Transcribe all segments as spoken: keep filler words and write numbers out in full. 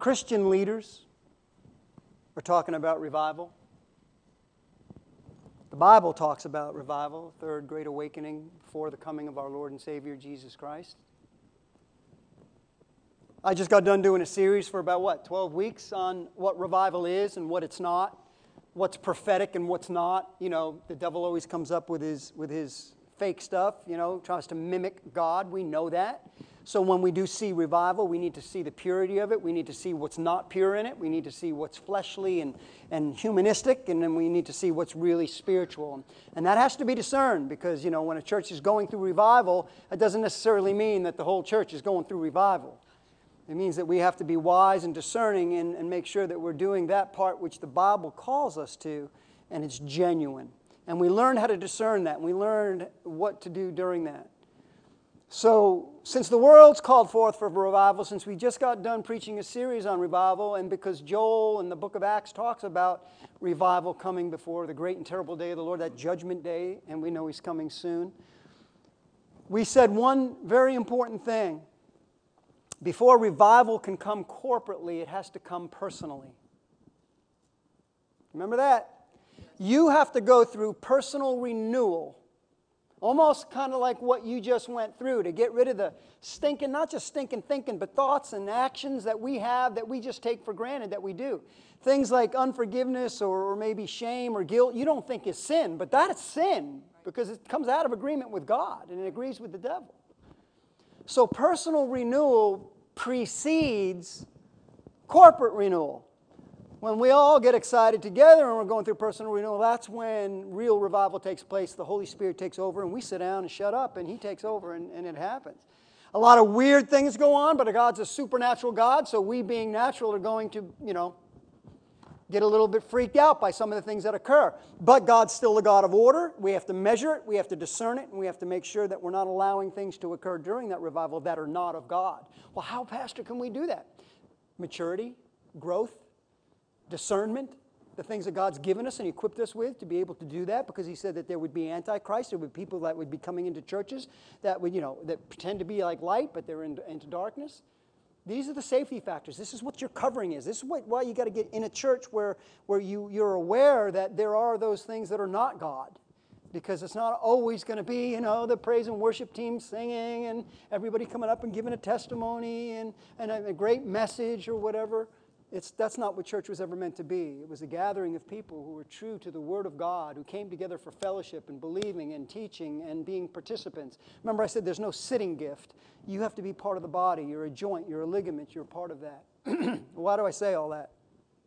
Christian leaders are talking about revival. The Bible talks about revival, third great awakening before the coming of our Lord and Savior, Jesus Christ. I just got done doing a series for about, what, twelve weeks on what revival is and what it's not, what's prophetic and what's not. You know, the devil always comes up with his, with his fake stuff, you know, tries to mimic God. We know that. So when we do see revival, we need to see the purity of it. We need to see what's not pure in it. We need to see what's fleshly and, and humanistic, and then we need to see what's really spiritual. And that has to be discerned because, you know, when a church is going through revival, it doesn't necessarily mean that the whole church is going through revival. It means that we have to be wise and discerning and, and make sure that we're doing that part which the Bible calls us to, and it's genuine. And we learn how to discern that, and we learned what to do during that. So, since the world's called forth for revival, since we just got done preaching a series on revival, and because Joel in the book of Acts talks about revival coming before the great and terrible day of the Lord, that judgment day, and we know He's coming soon, we said one very important thing. Before revival can come corporately, it has to come personally. Remember that? You have to go through personal renewal. Almost kind of like what you just went through to get rid of the stinking, not just stinking thinking, but thoughts and actions that we have that we just take for granted that we do. Things like unforgiveness or, or maybe shame or guilt, you don't think is sin, but that's sin because it comes out of agreement with God and it agrees with the devil. So personal renewal precedes corporate renewal. When we all get excited together and we're going through personal renewal, that's when real revival takes place. The Holy Spirit takes over and we sit down and shut up and He takes over and, and it happens. A lot of weird things go on, but God's a supernatural God, so we being natural are going to, you know, get a little bit freaked out by some of the things that occur. But God's still the God of order. We have to measure it, we have to discern it, and we have to make sure that we're not allowing things to occur during that revival that are not of God. Well, how, Pastor, can we do that? Maturity, growth, discernment, the things that God's given us and equipped us with to be able to do that, because He said that there would be antichrist, there would be people that would be coming into churches that would, you know, that pretend to be like light, but they're in, into darkness. These are the safety factors. This is what your covering is. This is what, why you got to get in a church where, where you, you're aware that there are those things that are not God. Because it's not always going to be, you know, the praise and worship team singing and everybody coming up and giving a testimony and, and a, a great message or whatever. It's, that's not what church was ever meant to be. It was a gathering of people who were true to the Word of God, who came together for fellowship and believing and teaching and being participants. Remember I said there's no sitting gift. You have to be part of the body. You're a joint. You're a ligament. You're a part of that. Why do I say all that?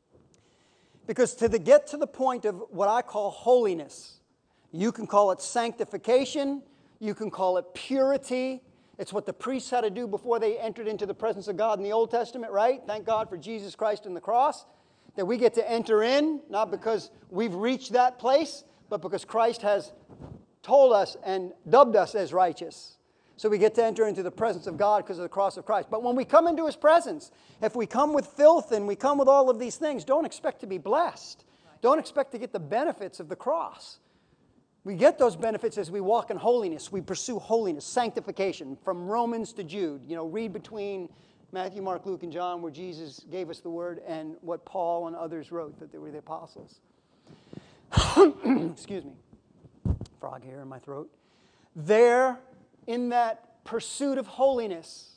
Because to the, get to the point of what I call holiness, you can call it sanctification. You can call it purity. It's what the priests had to do before they entered into the presence of God in the Old Testament, right? Thank God for Jesus Christ and the cross, that we get to enter in, not because we've reached that place, but because Christ has told us and dubbed us as righteous. So we get to enter into the presence of God because of the cross of Christ. But when we come into His presence, if we come with filth and we come with all of these things, don't expect to be blessed. Don't expect to get the benefits of the cross. We get those benefits as we walk in holiness. We pursue holiness, sanctification, from Romans to Jude. You know, read between Matthew, Mark, Luke, and John where Jesus gave us the word and what Paul and others wrote, that they were the apostles. Excuse me. Frog hair in my throat. There, in that pursuit of holiness,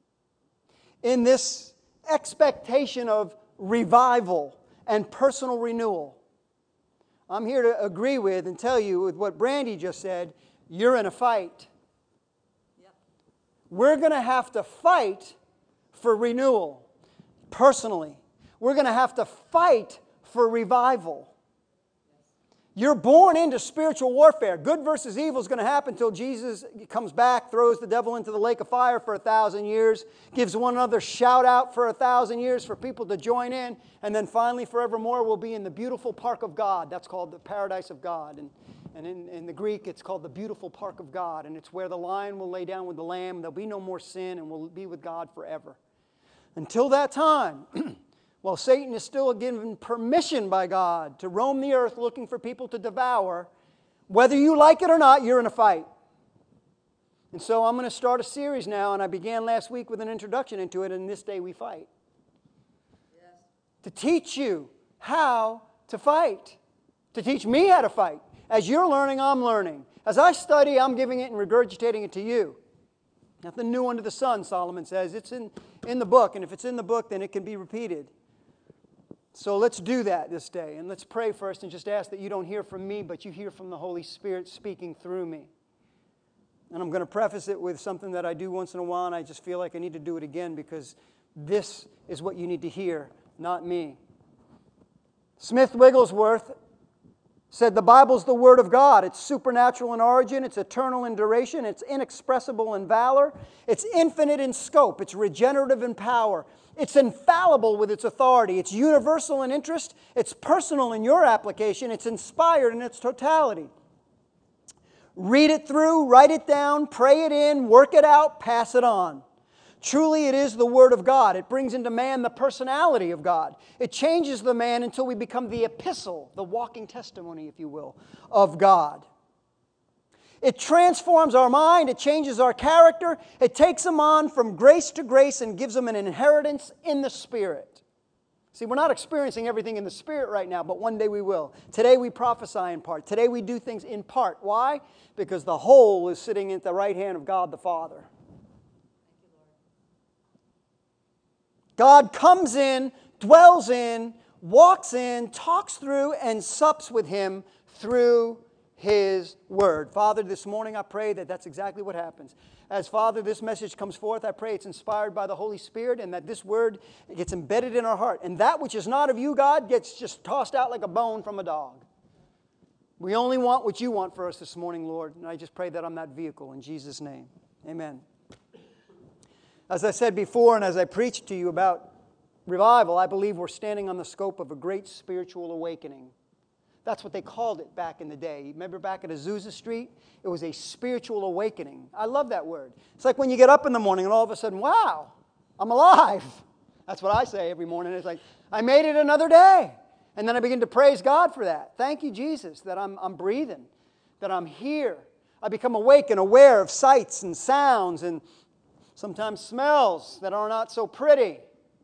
in this expectation of revival and personal renewal, I'm here to agree with and tell you with what Brandy just said, you're in a fight. Yep. We're going to have to fight for renewal, personally. We're going to have to fight for revival. You're born into spiritual warfare. Good versus evil is going to happen until Jesus comes back, throws the devil into the lake of fire for a thousand years, gives one another shout out for a thousand years for people to join in, and then finally forevermore we'll be in the beautiful park of God. That's called the paradise of God. And, and in, in the Greek it's called the beautiful park of God. And it's where the lion will lay down with the lamb. There'll be no more sin and we'll be with God forever. Until that time, well, Satan is still given permission by God to roam the earth looking for people to devour. Whether you like it or not, you're in a fight. And so I'm going to start a series now, and I began last week with an introduction into it, and this day we fight. to teach you how to fight, to teach me how to fight. As you're learning, I'm learning. As I study, I'm giving it and regurgitating it to you. Nothing new under the sun, Solomon says. It's in, in the book, and if it's in the book, then it can be repeated. So let's do that this day, and let's pray first and just ask that you don't hear from me, but you hear from the Holy Spirit speaking through me. And I'm going to preface it with something that I do once in a while, and I just feel like I need to do it again because this is what you need to hear, not me. Smith Wigglesworth said the Bible's the Word of God. It's supernatural in origin, it's eternal in duration, it's inexpressible in valor, it's infinite in scope, it's regenerative in power, it's infallible with its authority, it's universal in interest, it's personal in your application, it's inspired in its totality. Read it through, write it down, pray it in, work it out, pass it on. Truly, it is the Word of God. It brings into man the personality of God. It changes the man until we become the epistle, the walking testimony, if you will, of God. It transforms our mind. It changes our character. It takes him on from grace to grace and gives him an inheritance in the Spirit. See, we're not experiencing everything in the Spirit right now, but one day we will. Today we prophesy in part. Today we do things in part. Why? Because the whole is sitting at the right hand of God the Father. God comes in, dwells in, walks in, talks through, and sups with him through His Word. Father, this morning I pray that that's exactly what happens. As, Father, this message comes forth, I pray it's inspired by the Holy Spirit and that this Word gets embedded in our heart. And that which is not of you, God, gets just tossed out like a bone from a dog. We only want what you want for us this morning, Lord. And I just pray that I'm that vehicle in Jesus' name. Amen. As I said before, and as I preached to you about revival, I believe we're standing on the scope of a great spiritual awakening. That's what they called it back in the day. You remember back at Azusa Street? It was a spiritual awakening. I love that word. It's like when you get up in the morning and all of a sudden, wow, I'm alive. That's what I say every morning. It's like, I made it another day. And then I begin to praise God for that. Thank you, Jesus, that I'm, I'm breathing, that I'm here. I become awake and aware of sights and sounds and sometimes smells that are not so pretty.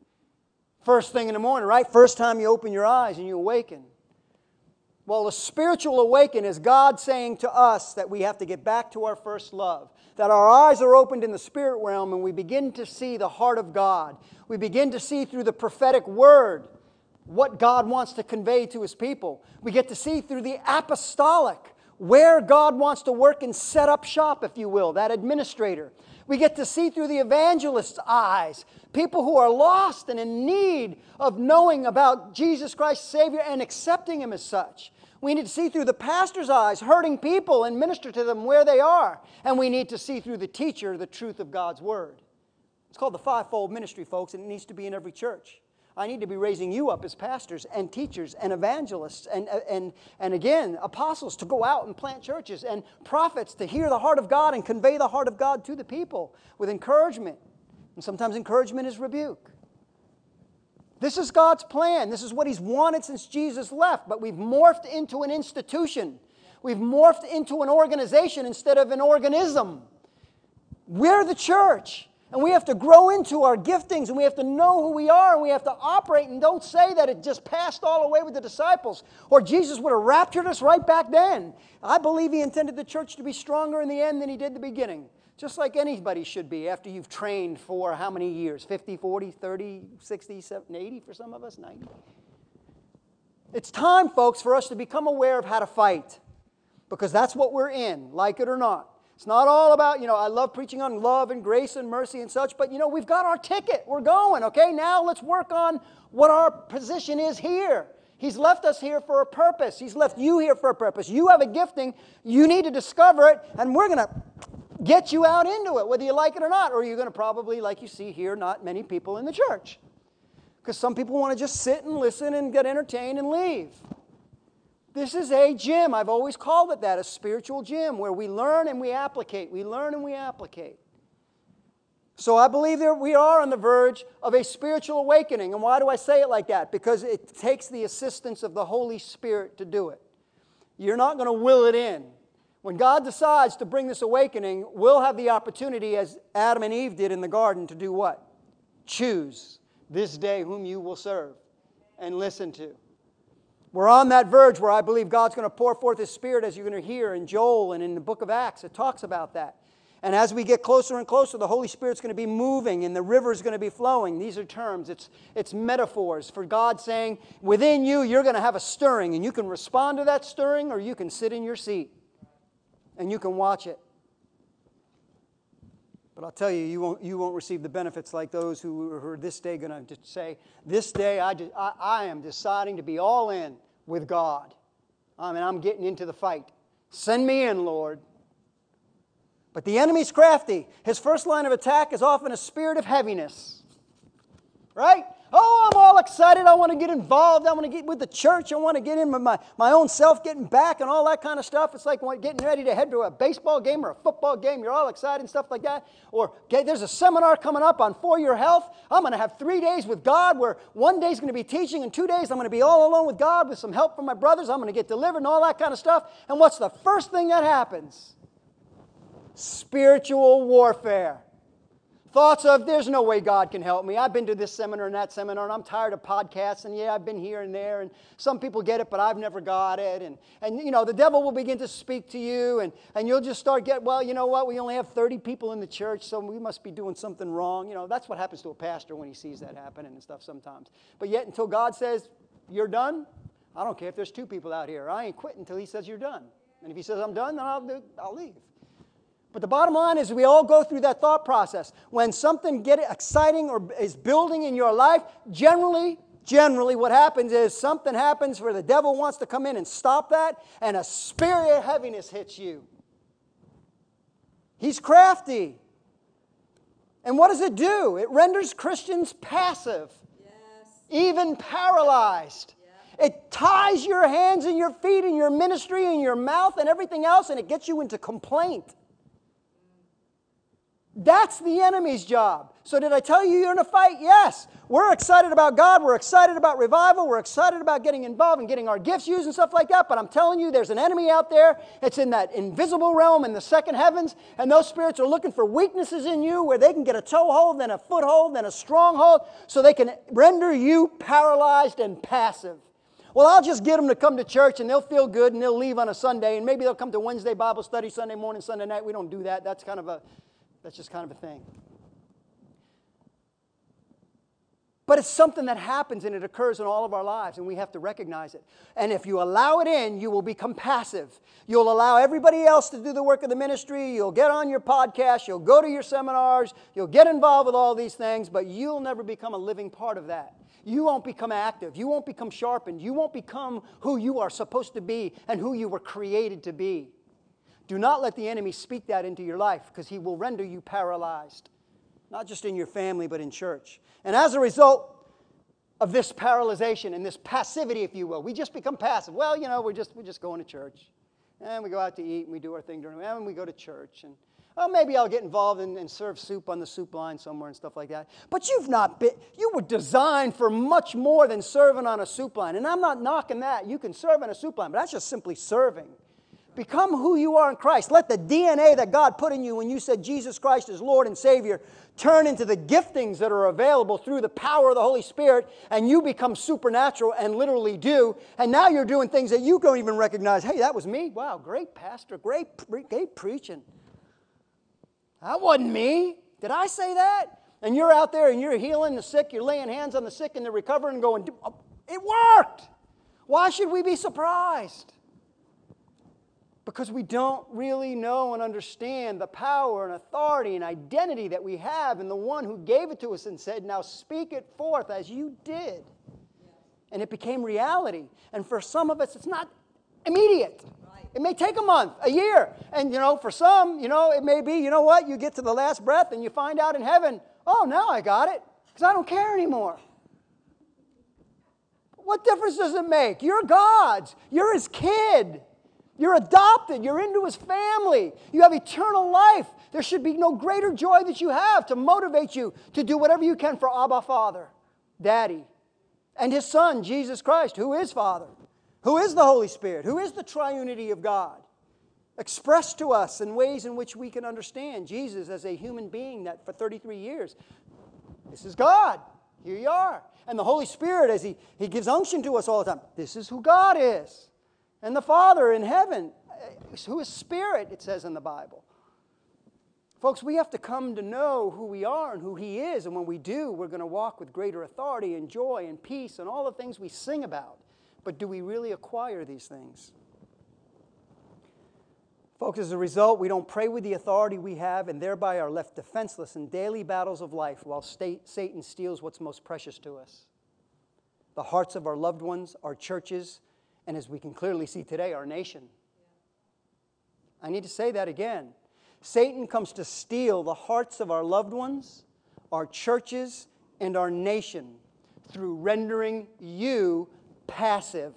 First thing in the morning, right? First time you open your eyes and you awaken. Well, the spiritual awaken is God saying to us that we have to get back to our first love. That our eyes are opened in the spirit realm and we begin to see the heart of God. We begin to see through the prophetic word what God wants to convey to His people. We get to see through the apostolic where God wants to work and set up shop, if you will, that administrator. We get to see through the evangelist's eyes, people who are lost and in need of knowing about Jesus Christ, Savior, and accepting Him as such. We need to see through the pastor's eyes, hurting people and minister to them where they are. And we need to see through the teacher the truth of God's Word. It's called the fivefold ministry, folks, and it needs to be in every church. I need to be raising you up as pastors and teachers and evangelists and, and, and again, apostles to go out and plant churches and prophets to hear the heart of God and convey the heart of God to the people with encouragement. And sometimes encouragement is rebuke. This is God's plan. This is what He's wanted since Jesus left, but we've morphed into an institution. We've morphed into an organization instead of an organism. We're the church. And we have to grow into our giftings, and we have to know who we are, and we have to operate. And don't say that it just passed all away with the disciples, or Jesus would have raptured us right back then. I believe He intended the church to be stronger in the end than He did the beginning. Just like anybody should be after you've trained for how many years? fifty, forty, thirty, sixty, seventy, eighty for some of us, ninety. It's time, folks, for us to become aware of how to fight, because that's what we're in, like it or not. It's not all about, you know, I love preaching on love and grace and mercy and such, but, you know, we've got our ticket. We're going, okay? Now let's work on what our position is here. He's left us here for a purpose. He's left you here for a purpose. You have a gifting. You need to discover it, and we're going to get you out into it, whether you like it or not, or you're going to probably, like you see here, not many people in the church. Because some people want to just sit and listen and get entertained and leave. This is a gym. I've always called it that, a spiritual gym, where we learn and we applicate. We learn and we applicate. So I believe that we are on the verge of a spiritual awakening. And why do I say it like that? Because it takes the assistance of the Holy Spirit to do it. You're not going to will it in. When God decides to bring this awakening, we'll have the opportunity, as Adam and Eve did in the garden, to do what? Choose this day whom you will serve. and listen to. We're on that verge where I believe God's going to pour forth His Spirit, as you're going to hear in Joel and in the book of Acts. It talks about that. And as we get closer and closer, the Holy Spirit's going to be moving and the river's going to be flowing. These are terms. It's, it's metaphors for God saying, within you, you're going to have a stirring. And you can respond to that stirring, or you can sit in your seat and you can watch it. But I'll tell you, you won't, you won't receive the benefits like those who are this day going to say, this day I, just, I, I am deciding to be all in with God. I mean, I'm getting into the fight. Send me in, Lord. But the enemy's crafty. His first line of attack is often a spirit of heaviness. Right? Oh, I'm all excited. I want to get involved. I want to get with the church. I want to get in with my, my own self, getting back and all that kind of stuff. It's like getting ready to head to a baseball game or a football game. You're all excited and stuff like that. Or okay, there's a seminar coming up on For Your Health. I'm going to have three days with God where one day's going to be teaching and two days I'm going to be all alone with God with some help from my brothers. I'm going to get delivered and all that kind of stuff. And what's the first thing that happens? Spiritual warfare. Thoughts of, there's no way God can help me. I've been to this seminar and that seminar, and I'm tired of podcasts, and yeah, I've been here and there, and some people get it, but I've never got it. And, and you know, the devil will begin to speak to you, and, and you'll just start getting, well, you know what, we only have thirty people in the church, so we must be doing something wrong. You know, that's what happens to a pastor when he sees that happening and stuff sometimes. But yet, until God says, you're done, I don't care if there's two people out here. I ain't quitting until He says you're done. And if He says I'm done, then I'll, do, I'll leave. But the bottom line is we all go through that thought process. When something get exciting or is building in your life, generally, generally what happens is something happens where the devil wants to come in and stop that, and a spirit of heaviness hits you. He's crafty. And what does it do? It renders Christians passive, yes. Even paralyzed. Yeah. It ties your hands and your feet and your ministry and your mouth and everything else, and it gets you into complaint. That's the enemy's job. So did I tell you you're in a fight? Yes. We're excited about God. We're excited about revival. We're excited about getting involved and getting our gifts used and stuff like that. But I'm telling you, there's an enemy out there. It's in that invisible realm in the second heavens. And those spirits are looking for weaknesses in you where they can get a toehold, then a foothold, then a stronghold, so they can render you paralyzed and passive. Well, I'll just get them to come to church and they'll feel good and they'll leave on a Sunday. And maybe they'll come to Wednesday Bible study, Sunday morning, Sunday night. We don't do that. That's kind of a... That's just kind of a thing. But it's something that happens and it occurs in all of our lives, and we have to recognize it. And if you allow it in, you will become passive. You'll allow everybody else to do the work of the ministry. You'll get on your podcast. You'll go to your seminars. You'll get involved with all these things, but you'll never become a living part of that. You won't become active. You won't become sharpened. You won't become who you are supposed to be and who you were created to be. Do not let the enemy speak that into your life, because he will render you paralyzed, not just in your family, but in church. And as a result of this paralyzation and this passivity, if you will, we just become passive. Well, you know, we're just, we're just going to church. And we go out to eat and we do our thing during the week, and we go to church. And oh, maybe I'll get involved and, and serve soup on the soup line somewhere and stuff like that. But you've not been, you were designed for much more than serving on a soup line. And I'm not knocking that. You can serve on a soup line, but that's just simply serving. Become who you are in Christ. Let the D N A that God put in you when you said Jesus Christ is Lord and Savior turn into the giftings that are available through the power of the Holy Spirit, and you become supernatural and literally do. And now you're doing things that you don't even recognize. Hey, that was me. Wow, great pastor. Great, great preaching. That wasn't me. Did I say that? And you're out there and you're healing the sick. You're laying hands on the sick and they're recovering and going, it worked. Why should we be surprised? Because we don't really know and understand the power and authority and identity that we have in the one who gave it to us and said, now speak it forth as you did. And it became reality. And for some of us, it's not immediate. Right. It may take a month, a year. And, you know, for some, you know, it may be, you know what, you get to the last breath and you find out in heaven, oh, now I got it, because I don't care anymore. What difference does it make? You're God's. You're His kid. You're adopted. You're into His family. You have eternal life. There should be no greater joy that you have to motivate you to do whatever you can for Abba Father, Daddy, and His Son, Jesus Christ, who is Father, who is the Holy Spirit, who is the triunity of God, expressed to us in ways in which we can understand Jesus as a human being that for thirty-three years, this is God. Here you are. And the Holy Spirit, as He, he gives unction to us all the time, this is who God is. And the Father in heaven, who is Spirit, it says in the Bible. Folks, we have to come to know who we are and who He is. And when we do, we're going to walk with greater authority and joy and peace and all the things we sing about. But do we really acquire these things? Folks, as a result, we don't pray with the authority we have and thereby are left defenseless in daily battles of life while state, Satan steals what's most precious to us. The hearts of our loved ones, our churches, and as we can clearly see today, our nation. I need to say that again. Satan comes to steal the hearts of our loved ones, our churches, and our nation through rendering you passive.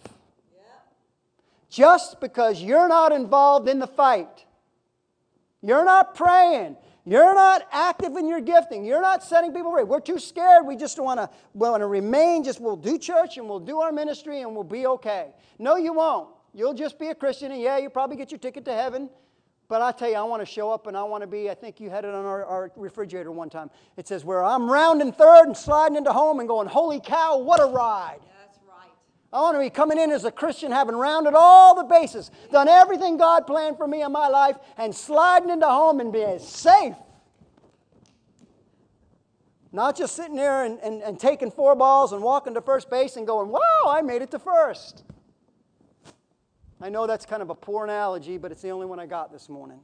Just because you're not involved in the fight, you're not praying, you're not active in your gifting, you're not setting people free. We're too scared. We just want to want to remain. Just we'll do church and we'll do our ministry and we'll be okay. No, you won't. You'll just be a Christian and yeah, you probably get your ticket to heaven. But I tell you, I want to show up and I want to be, I think you had it on our, our refrigerator one time. It says, where I'm rounding third and sliding into home and going, holy cow, what a ride. That's right. I want to be coming in as a Christian, having rounded all the bases, done everything God planned for me in my life, and sliding into home and being safe. Not just sitting there and, and, and taking four balls and walking to first base and going, wow, I made it to first. I know that's kind of a poor analogy, but it's the only one I got this morning.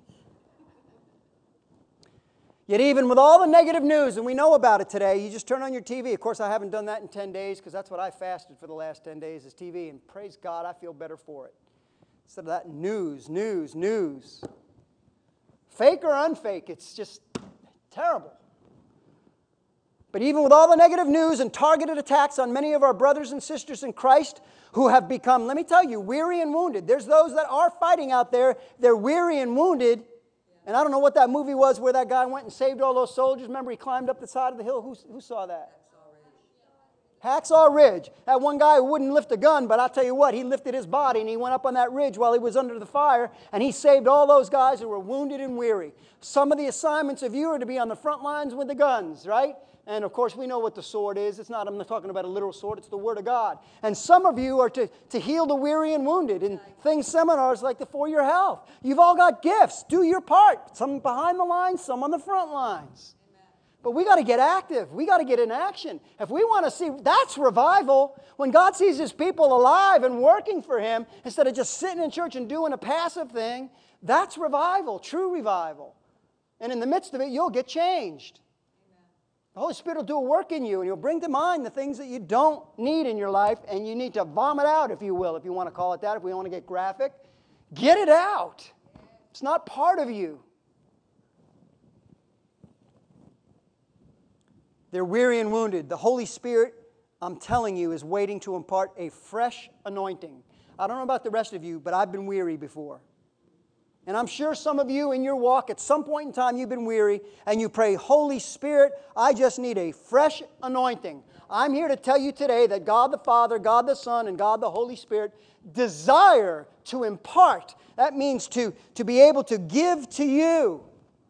Yet even with all the negative news, and we know about it today, you just turn on your T V. Of course, I haven't done that in ten days because that's what I fasted for the last ten days is T V. And praise God, I feel better for it. Instead of that news, news, news. Fake or unfake, it's just terrible. But even with all the negative news and targeted attacks on many of our brothers and sisters in Christ who have become, let me tell you, weary and wounded. There's those that are fighting out there. They're weary and wounded. And I don't know what that movie was where that guy went and saved all those soldiers. Remember, he climbed up the side of the hill. Who, who saw that? Hacksaw Ridge. That one guy who wouldn't lift a gun, but I'll tell you what, he lifted his body and he went up on that ridge while he was under the fire and he saved all those guys who were wounded and weary. Some of the assignments of you are to be on the front lines with the guns, right? And of course, we know what the sword is. It's not, I'm not talking about a literal sword, it's the Word of God. And some of you are to, to heal the weary and wounded in things, seminars like the For Your Health. You've all got gifts. Do your part. Some behind the lines, some on the front lines. Amen. But we got to get active. We got to get in action. If we want to see, that's revival. When God sees His people alive and working for Him, instead of just sitting in church and doing a passive thing, that's revival, true revival. And in the midst of it, you'll get changed. The Holy Spirit will do a work in you, and He'll bring to mind the things that you don't need in your life, and you need to vomit out, if you will, if you want to call it that, if we want to get graphic. Get it out. It's not part of you. They're weary and wounded. The Holy Spirit, I'm telling you, is waiting to impart a fresh anointing. I don't know about the rest of you, but I've been weary before. And I'm sure some of you in your walk, at some point in time, you've been weary, and you pray, Holy Spirit, I just need a fresh anointing. I'm here to tell you today that God the Father, God the Son, and God the Holy Spirit desire to impart. That means to, to be able to give to you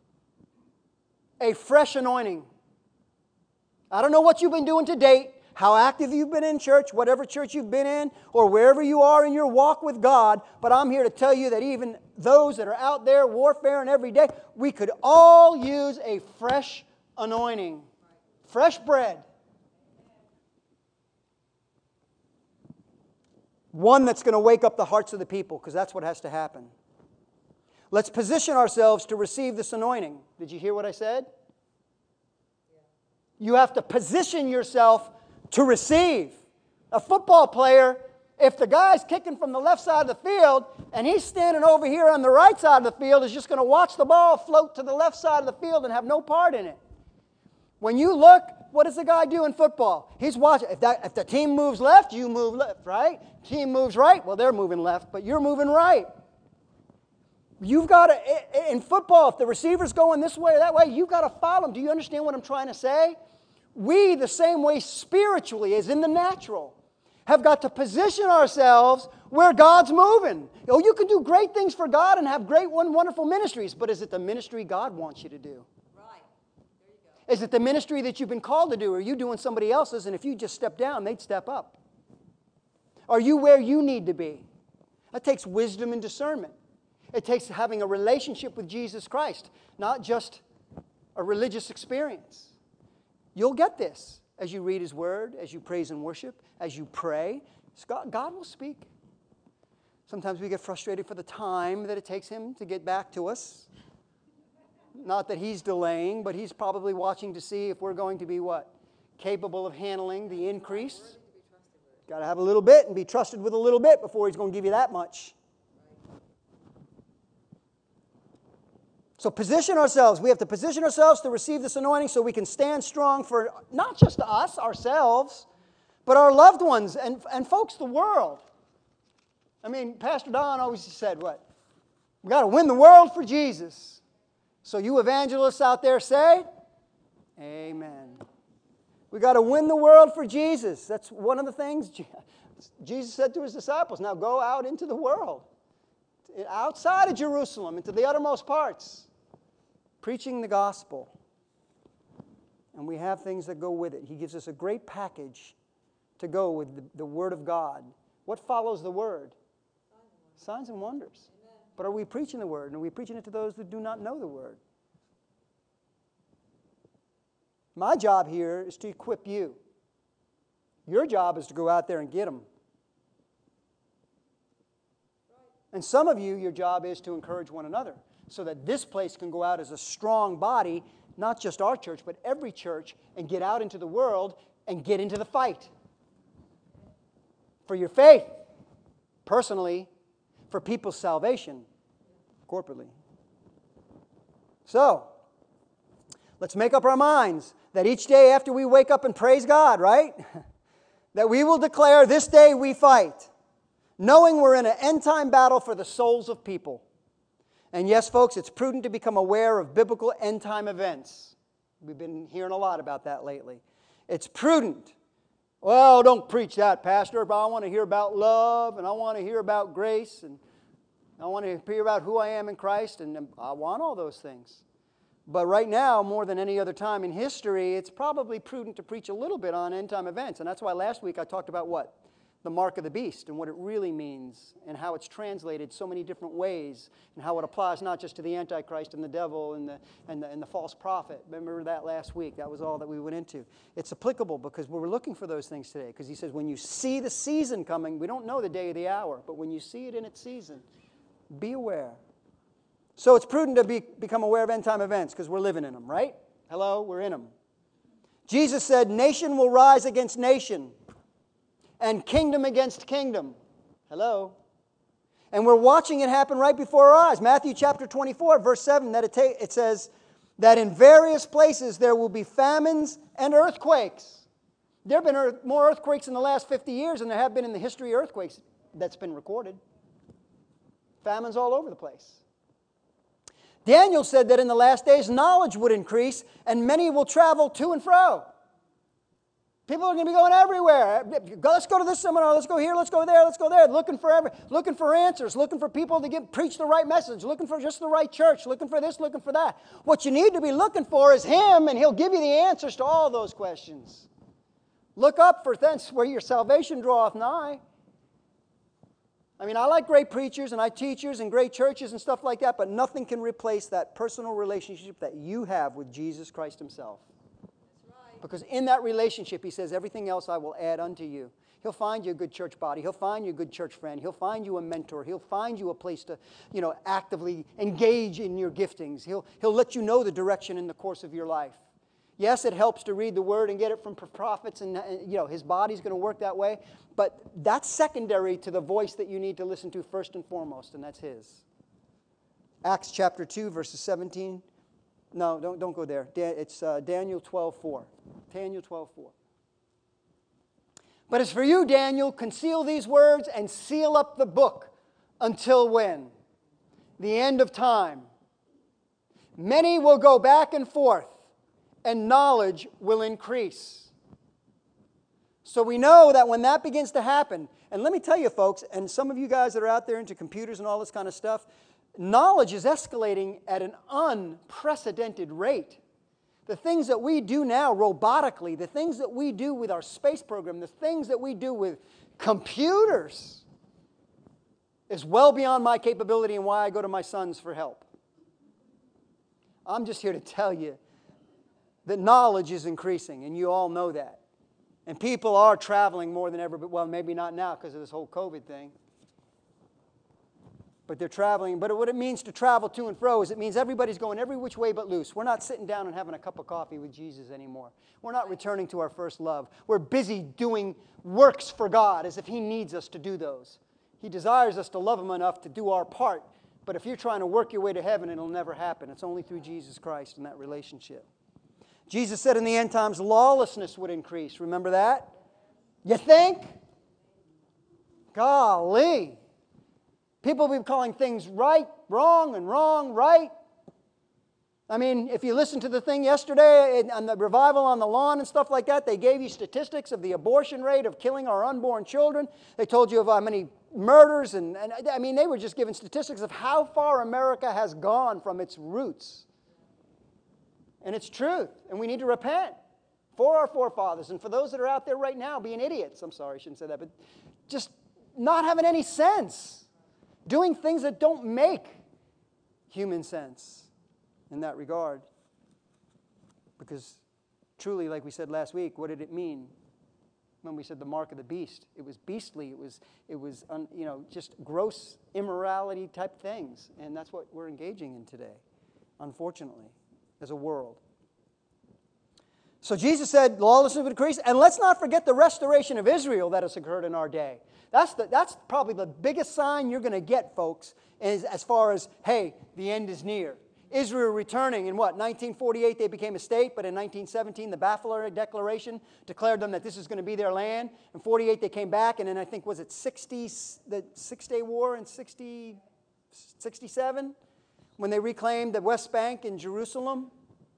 a fresh anointing. I don't know what you've been doing to date, how active you've been in church, whatever church you've been in, or wherever you are in your walk with God, but I'm here to tell you that even those that are out there warfaring every day, we could all use a fresh anointing, fresh bread. One that's going to wake up the hearts of the people, because that's what has to happen. Let's position ourselves to receive this anointing. Did you hear what I said? You have to position yourself to receive. A football player, if the guy's kicking from the left side of the field and he's standing over here on the right side of the field, is just going to watch the ball float to the left side of the field and have no part in it. When you look, what does the guy do in football? He's watching. If, that, if the team moves left, you move left, right? Team moves right, well, they're moving left, but you're moving right. You've got to, in football, if the receiver's going this way or that way, you've got to follow him. Do you understand what I'm trying to say? We, the same way spiritually as in the natural, have got to position ourselves where God's moving. Oh, you can do great things for God and have great, wonderful ministries, but is it the ministry God wants you to do? Right. There you Is it the ministry that you've been called to do? Or are you doing somebody else's, and if you just step down, they'd step up? Are you where you need to be? That takes wisdom and discernment. It takes having a relationship with Jesus Christ, not just a religious experience. You'll get this as you read His Word, as you praise and worship, as you pray. God, God will speak. Sometimes we get frustrated for the time that it takes Him to get back to us. Not that He's delaying, but He's probably watching to see if we're going to be what? Capable of handling the increase. Got to have a little bit and be trusted with a little bit before He's going to give you that much. So position ourselves. We have to position ourselves to receive this anointing so we can stand strong for not just us, ourselves, but our loved ones and, and folks, the world. I mean, Pastor Don always said what? We got to win the world for Jesus. So you evangelists out there say, amen. We got to win the world for Jesus. That's one of the things Jesus said to His disciples. Now go out into the world, outside of Jerusalem, into the uttermost parts, preaching the gospel. And we have things that go with it. He gives us a great package to go with the, the Word of God. What follows the Word? Signs and wonders. Amen. But are we preaching the Word? And are we preaching it to those that do not know the Word? My job here is to equip you. Your job is to go out there and get them. And some of you, your job is to encourage one another so that this place can go out as a strong body, not just our church, but every church, and get out into the world and get into the fight. For your faith, personally, for people's salvation, corporately. So, let's make up our minds that each day after we wake up and praise God, right? That we will declare, this day we fight, knowing we're in an end-time battle for the souls of people. And yes, folks, it's prudent to become aware of biblical end-time events. We've been hearing a lot about that lately. It's prudent. Well, don't preach that, Pastor, but I want to hear about love, and I want to hear about grace, and I want to hear about who I am in Christ, and I want all those things. But right now, more than any other time in history, it's probably prudent to preach a little bit on end-time events. And that's why last week I talked about what? The mark of the beast and what it really means and how it's translated so many different ways and how it applies not just to the Antichrist and the devil and the, and the, and the false prophet. Remember that last week? That was all that we went into. It's applicable because we're looking for those things today because he says when you see the season coming, we don't know the day or the hour, but when you see it in its season, be aware. So it's prudent to be, become aware of end-time events because we're living in them, right? Hello, we're in them. Jesus said, nation will rise against nation and kingdom against kingdom. Hello. And we're watching it happen right before our eyes. Matthew chapter twenty-four, verse seven, that it, ta- it says that in various places there will be famines and earthquakes. There have been earth- more earthquakes in the last fifty years than there have been in the history of earthquakes that's been recorded. Famines all over the place. Daniel said that in the last days knowledge would increase and many will travel to and fro. People are going to be going everywhere. Let's go to this seminar. Let's go here. Let's go there. Let's go there. Looking for every, looking for answers. Looking for people to get preach the right message. Looking for just the right church. Looking for this. Looking for that. What you need to be looking for is Him, and He'll give you the answers to all those questions. Look up for thence where your salvation draweth nigh. I mean, I like great preachers and I teachers and great churches and stuff like that, but nothing can replace that personal relationship that you have with Jesus Christ Himself. Because in that relationship, He says, everything else I will add unto you. He'll find you a good church body. He'll find you a good church friend. He'll find you a mentor. He'll find you a place to, you know, actively engage in your giftings. He'll, he'll let you know the direction in the course of your life. Yes, it helps to read the Word and get it from prophets, and, you know, His body's going to work that way. But that's secondary to the voice that you need to listen to first and foremost, and that's His. Acts chapter two, verses seventeen. No, don't, don't go there. It's uh, Daniel twelve four. Daniel twelve four. But as for you, Daniel, conceal these words and seal up the book until when? The end of time. Many will go back and forth, and knowledge will increase. So we know that when that begins to happen, and let me tell you, folks, and some of you guys that are out there into computers and all this kind of stuff, knowledge is escalating at an unprecedented rate. The things that we do now robotically, the things that we do with our space program, the things that we do with computers is well beyond my capability and why I go to my sons for help. I'm just here to tell you that knowledge is increasing, and you all know that. And people are traveling more than ever, but well, maybe not now because of this whole COVID thing. But they're traveling. But what it means to travel to and fro is it means everybody's going every which way but loose. We're not sitting down and having a cup of coffee with Jesus anymore. We're not returning to our first love. We're busy doing works for God as if He needs us to do those. He desires us to love Him enough to do our part. But if you're trying to work your way to heaven, it'll never happen. It's only through Jesus Christ and that relationship. Jesus said in the end times, lawlessness would increase. Remember that? You think? Golly. People will be calling things right, wrong, and wrong, right. I mean, if you listen to the thing yesterday on the revival on the lawn and stuff like that, they gave you statistics of the abortion rate of killing our unborn children. They told you of how many murders, and, and I mean, they were just giving statistics of how far America has gone from its roots. And it's truth, and we need to repent for our forefathers and for those that are out there right now being idiots. I'm sorry, I shouldn't say that, but just not having any sense. Doing things that don't make human sense in that regard. Because truly, like we said last week, what did it mean when we said the mark of the beast? It was beastly. It was, it was un, you know, just gross immorality type things. And that's what we're engaging in today, unfortunately, as a world. So Jesus said lawlessness would increase. And let's not forget the restoration of Israel that has occurred in our day. That's, the, that's probably the biggest sign you're going to get, folks, is as far as, hey, the end is near. Israel returning in what? nineteen forty-eight they became a state, but in nineteen seventeen the Balfour Declaration declared them that this is going to be their land. In forty-eight they came back, and then I think, was it sixty, the Six-Day War in sixty, sixty-seven, when they reclaimed the West Bank in Jerusalem?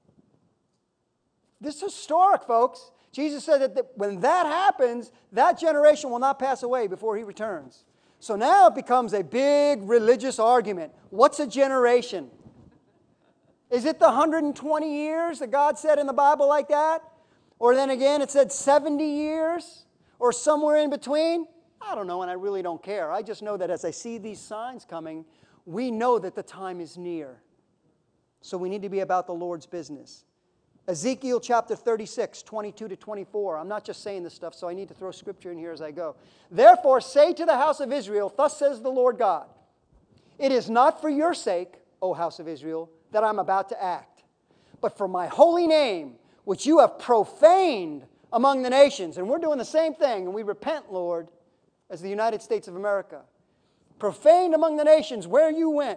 This is historic, folks. Jesus said that the, when that happens, that generation will not pass away before He returns. So now it becomes a big religious argument. What's a generation? Is it the one hundred twenty years that God said in the Bible like that? Or then again it said seventy years? Or somewhere in between? I don't know, and I really don't care. I just know that as I see these signs coming, we know that the time is near. So we need to be about the Lord's business. Ezekiel chapter thirty-six, twenty-two to twenty-four. I'm not just saying this stuff, so I need to throw scripture in here as I go. Therefore say to the house of Israel, thus says the Lord God, it is not for your sake, O house of Israel, that I'm about to act, but for my holy name, which you have profaned among the nations. And we're doing the same thing, and we repent, Lord, as the United States of America. Profaned among the nations where you went.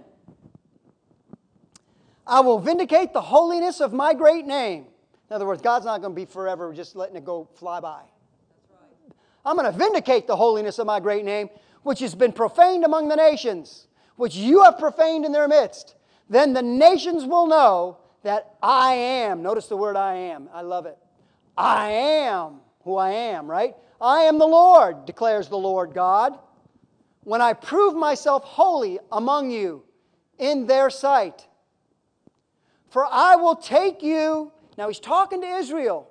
I will vindicate the holiness of my great name. In other words, God's not going to be forever just letting it go fly by. That's right. I'm going to vindicate the holiness of my great name, which has been profaned among the nations, which you have profaned in their midst. Then the nations will know that I am. Notice the word I am. I love it. I am who I am, right? I am the Lord, declares the Lord God, when I prove myself holy among you in their sight. For I will take you, now he's talking to Israel,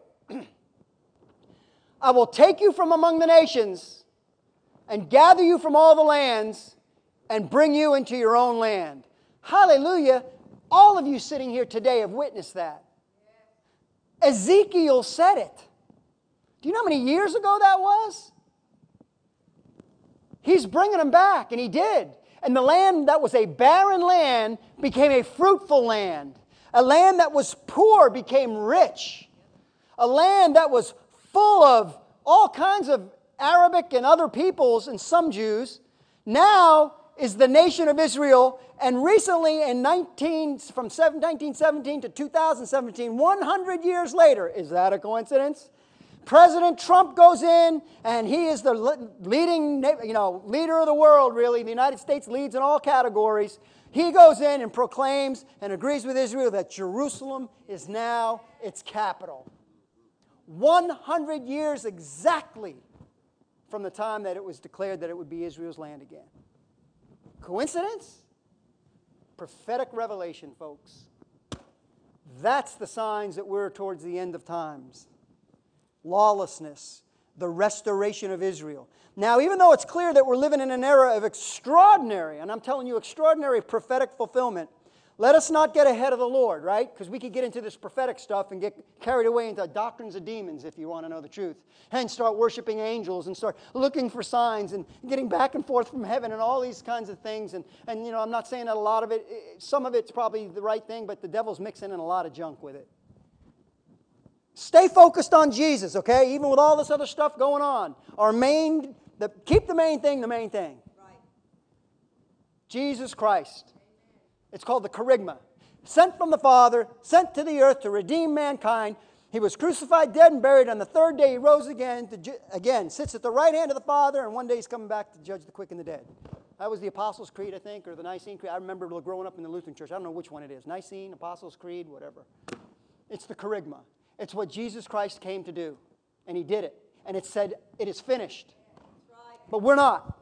I will take you from among the nations and gather you from all the lands and bring you into your own land. Hallelujah. All of you sitting here today have witnessed that. Ezekiel said it. Do you know how many years ago that was? He's bringing them back, and He did. And the land that was a barren land became a fruitful land. A land that was poor became rich. A land that was full of all kinds of Arabic and other peoples and some Jews now is the nation of Israel. And recently in nineteen, from nineteen seventeen to two thousand seventeen, one hundred years later, is that a coincidence? President Trump goes in, and he is the leading, you know, leader of the world, really. The United States leads in all categories. He goes in and proclaims and agrees with Israel that Jerusalem is now its capital. one hundred years exactly from the time that it was declared that it would be Israel's land again. Coincidence? Prophetic revelation, folks. That's the signs that we're towards the end of times. Lawlessness, the restoration of Israel. Now, even though it's clear that we're living in an era of extraordinary, and I'm telling you, extraordinary prophetic fulfillment, let us not get ahead of the Lord, right? Because we could get into this prophetic stuff and get carried away into doctrines of demons, if you want to know the truth, and start worshiping angels and start looking for signs and getting back and forth from heaven and all these kinds of things. And, and you know, I'm not saying that a lot of it, some of it's probably the right thing, but the devil's mixing in a lot of junk with it. Stay focused on Jesus, okay? Even with all this other stuff going on. Our main, the, keep the main thing the main thing. Right. Jesus Christ. It's called the Kerygma. Sent from the Father, sent to the earth to redeem mankind. He was crucified, dead, and buried. On the third day, he rose again, to ju- again, sits at the right hand of the Father, and one day he's coming back to judge the quick and the dead. That was the Apostles' Creed, I think, or the Nicene Creed. I remember growing up in the Lutheran Church. I don't know which one it is. Nicene, Apostles' Creed, whatever. It's the Kerygma. It's what Jesus Christ came to do. And he did it. And it said, it is finished. But we're not.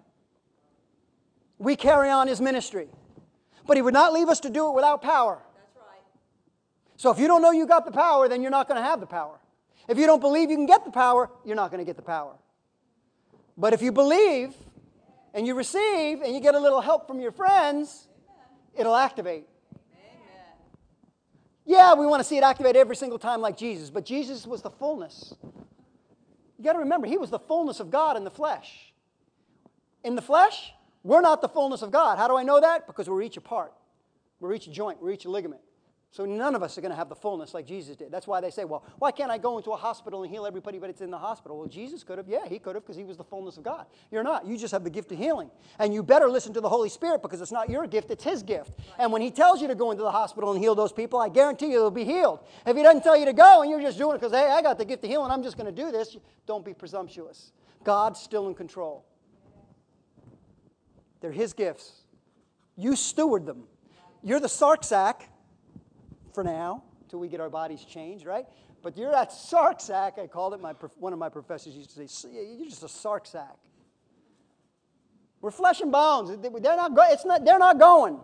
We carry on his ministry. But he would not leave us to do it without power. That's right. So if you don't know you got the power, then you're not going to have the power. If you don't believe you can get the power, you're not going to get the power. But if you believe and you receive and you get a little help from your friends, Amen. It'll activate. Amen. Yeah, we want to see it activate every single time like Jesus, but Jesus was the fullness. You got to remember, he was the fullness of God in the flesh. In the flesh, we're not the fullness of God. How do I know that? Because we're each a part. We're each a joint. We're each a ligament. So none of us are going to have the fullness like Jesus did. That's why they say, well, why can't I go into a hospital and heal everybody but it's in the hospital? Well, Jesus could have. Yeah, he could have because he was the fullness of God. You're not. You just have the gift of healing. And you better listen to the Holy Spirit because it's not your gift, it's his gift. And when he tells you to go into the hospital and heal those people, I guarantee you they'll be healed. If he doesn't tell you to go and you're just doing it because, hey, I got the gift of healing, I'm just going to do this, don't be presumptuous. God's still in control. They're his gifts. You steward them. You're the sark sack for now, until we get our bodies changed, right? But you're that sark sack. I called it, my one of my professors used to say, you're just a sark sack. We're flesh and bones. They're not, go, it's not, they're not going.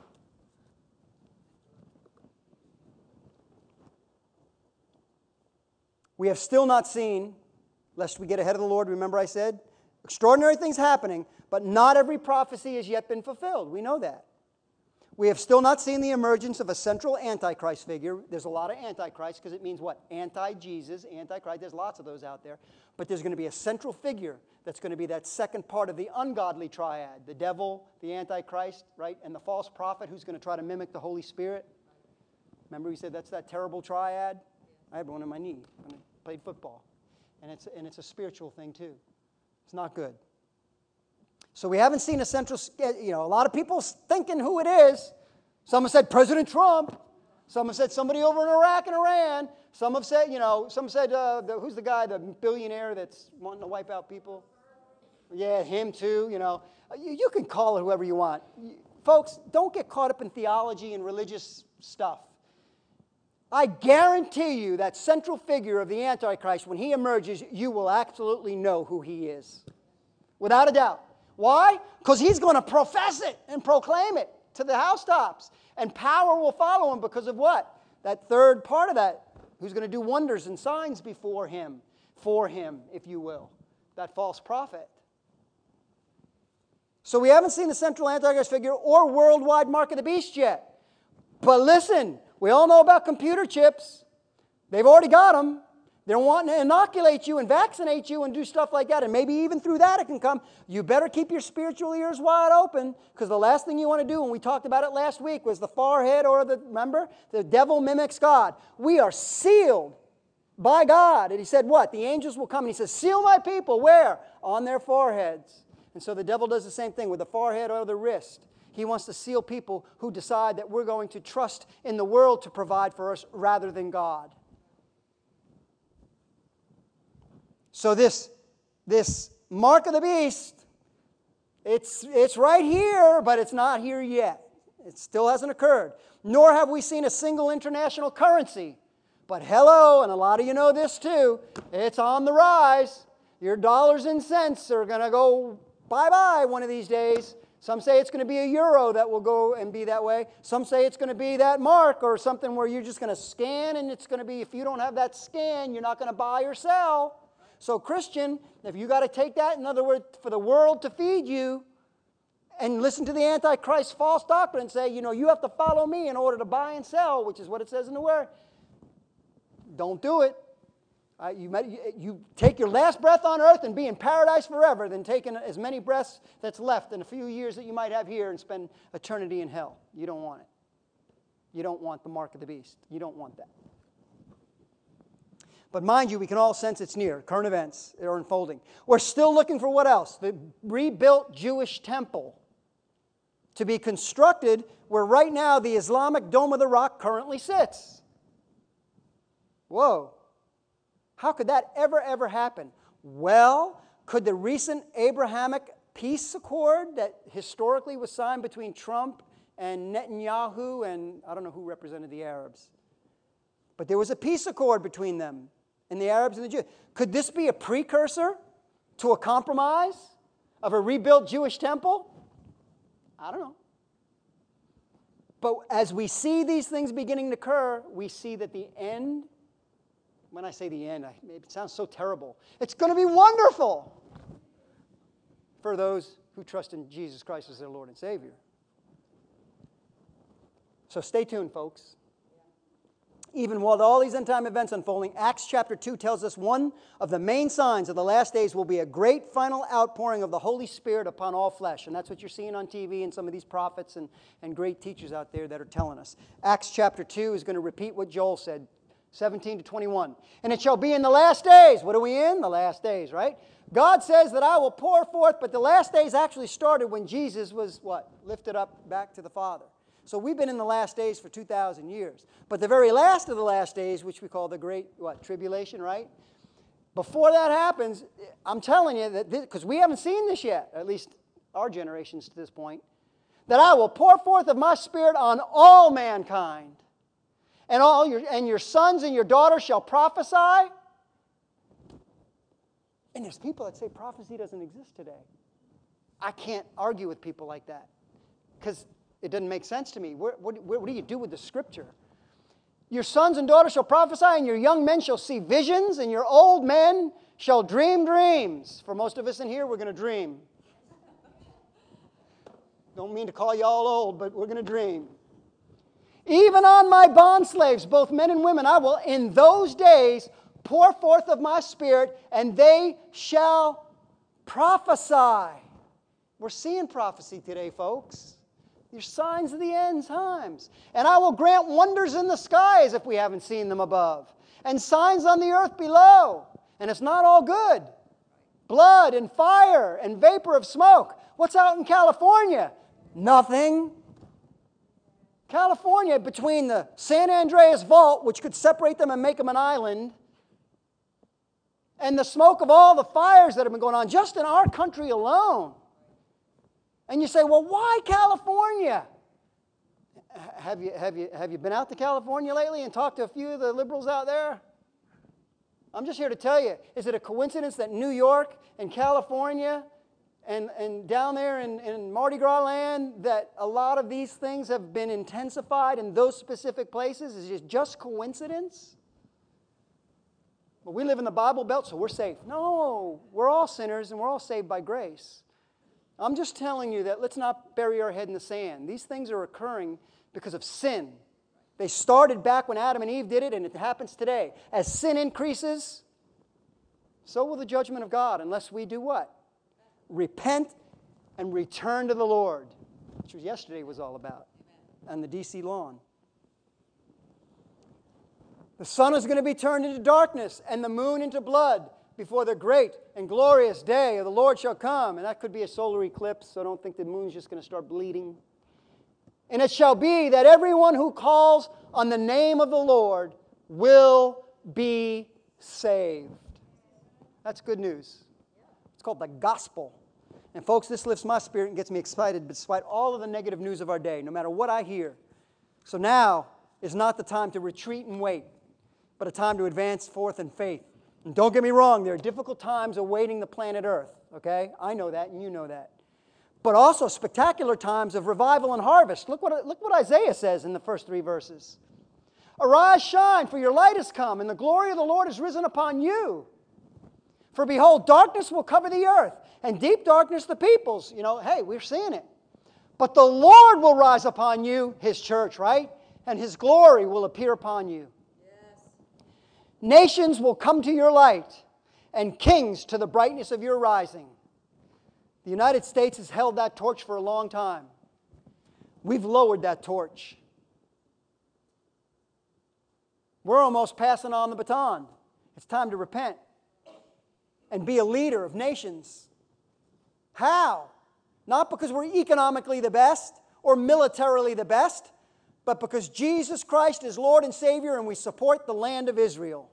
We have still not seen, lest we get ahead of the Lord, remember I said, extraordinary things happening, but not every prophecy has yet been fulfilled. We know that. We have still not seen the emergence of a central Antichrist figure. There's a lot of Antichrist because it means what? Anti-Jesus, Antichrist. There's lots of those out there. But there's going to be a central figure that's going to be that second part of the ungodly triad. The devil, the Antichrist, right? And the false prophet who's going to try to mimic the Holy Spirit. Remember we said that's that terrible triad? I had one on my knee when I played football. And it's, and it's a spiritual thing too. It's not good. So we haven't seen a central, you know, a lot of people thinking who it is. Some have said President Trump. Some have said somebody over in Iraq and Iran. Some have said, you know, some said, uh, the, who's the guy, the billionaire that's wanting to wipe out people? Yeah, him too, you know. You, you can call it whoever you want. You, folks, don't get caught up in theology and religious stuff. I guarantee you that central figure of the Antichrist, when he emerges, you will absolutely know who he is. Without a doubt. Why? Because he's going to profess it and proclaim it to the housetops. And power will follow him because of what? That third part of that, who's going to do wonders and signs before him, for him, if you will. That false prophet. So we haven't seen the central Antichrist figure or worldwide mark of the beast yet. But listen, we all know about computer chips. They've already got them. They're wanting to inoculate you and vaccinate you and do stuff like that. And maybe even through that it can come. You better keep your spiritual ears wide open because the last thing you want to do, and we talked about it last week, was the forehead or the, remember? The devil mimics God. We are sealed by God. And he said what? The angels will come. And he says, seal my people. Where? On their foreheads. And so the devil does the same thing with the forehead or the wrist. He wants to seal people who decide that we're going to trust in the world to provide for us rather than God. So this, this mark of the beast, it's, it's right here, but it's not here yet. It still hasn't occurred. Nor have we seen a single international currency. But hello, and a lot of you know this too, it's on the rise. Your dollars and cents are going to go bye-bye one of these days. Some say it's going to be a euro that will go and be that way. Some say it's going to be that mark or something where you're just going to scan, and it's going to be, if you don't have that scan, you're not going to buy or sell. So Christian, if you got to take that, in other words, for the world to feed you, and listen to the Antichrist false doctrine and say, you know, you have to follow me in order to buy and sell, which is what it says in the Word. Don't do it. Uh, you, you take your last breath on earth and be in paradise forever than taking as many breaths that's left in a few years that you might have here and spend eternity in hell. You don't want it. You don't want the mark of the beast. You don't want that. But mind you, we can all sense it's near. Current events are unfolding. We're still looking for what else? The rebuilt Jewish temple to be constructed where right now the Islamic Dome of the Rock currently sits. Whoa. How could that ever, ever happen? Well, could the recent Abrahamic peace accord that historically was signed between Trump and Netanyahu and I don't know who represented the Arabs, but there was a peace accord between them and the Arabs and the Jews. Could this be a precursor to a compromise of a rebuilt Jewish temple? I don't know. But as we see these things beginning to occur, we see that the end, when I say the end, I, it sounds so terrible. It's going to be wonderful for those who trust in Jesus Christ as their Lord and Savior. So stay tuned, folks. Even while all these end-time events unfolding, Acts chapter two tells us one of the main signs of the last days will be a great final outpouring of the Holy Spirit upon all flesh. And that's what you're seeing on T V and some of these prophets and, and great teachers out there that are telling us. Acts chapter two is going to repeat what Joel said, seventeen to twenty-one. And it shall be in the last days. What are we in? The last days, right? God says that I will pour forth, but the last days actually started when Jesus was, what? Lifted up back to the Father. So we've been in the last days for two thousand years. But the very last of the last days, which we call the great, what, tribulation, right? Before that happens, I'm telling you, that because we haven't seen this yet, at least our generations to this point, that I will pour forth of my Spirit on all mankind. And all your and your sons and your daughters shall prophesy. And there's people that say prophecy doesn't exist today. I can't argue with people like that because it doesn't make sense to me. What, what, what do you do with the Scripture? Your sons and daughters shall prophesy, and your young men shall see visions, and your old men shall dream dreams. For most of us in here, we're going to dream. Don't mean to call you all old, but we're going to dream. Even on my bondslaves, both men and women, I will in those days pour forth of my Spirit, and they shall prophesy. We're seeing prophecy today, folks. You're signs of the end times. And I will grant wonders in the skies if we haven't seen them above, and signs on the earth below. And it's not all good. Blood and fire and vapor of smoke. What's out in California? Nothing. California, between the San Andreas Fault, which could separate them and make them an island, and the smoke of all the fires that have been going on just in our country alone. And you say, well, why California? Have you, have you, have you been out to California lately and talked to a few of the liberals out there? I'm just here to tell you, is it a coincidence that New York and California and, and down there in, in Mardi Gras land, that a lot of these things have been intensified in those specific places? Is it just coincidence? Well, we live in the Bible Belt, so we're safe. No, we're all sinners and we're all saved by grace. I'm just telling you that let's not bury our head in the sand. These things are occurring because of sin. They started back when Adam and Eve did it, and it happens today. As sin increases, so will the judgment of God, unless we do what? Repent and return to the Lord, which was yesterday was all about, on the D C lawn. The sun is going to be turned into darkness, and the moon into blood, before the great and glorious day of the Lord shall come. And that could be a solar eclipse, so don't think the moon's just going to start bleeding. And it shall be that everyone who calls on the name of the Lord will be saved. That's good news. It's called the gospel. And folks, this lifts my spirit and gets me excited despite all of the negative news of our day, no matter what I hear. So now is not the time to retreat and wait, but a time to advance forth in faith. And don't get me wrong, there are difficult times awaiting the planet Earth, okay? I know that and you know that. but also spectacular times of revival and harvest. Look what, look what Isaiah says in the first three verses. Arise, shine, for your light has come, and the glory of the Lord is risen upon you. For behold, darkness will cover the earth, and deep darkness the peoples. You know, hey, we're seeing it. But the Lord will rise upon you, His church, right? And His glory will appear upon you. Yes. Nations will come to your light, and kings to the brightness of your rising. The United States has held that torch for a long time. We've lowered that torch. We're almost passing on the baton. It's time to repent and be a leader of nations. How? Not because we're economically the best or militarily the best, but because Jesus Christ is Lord and Savior and we support the land of Israel.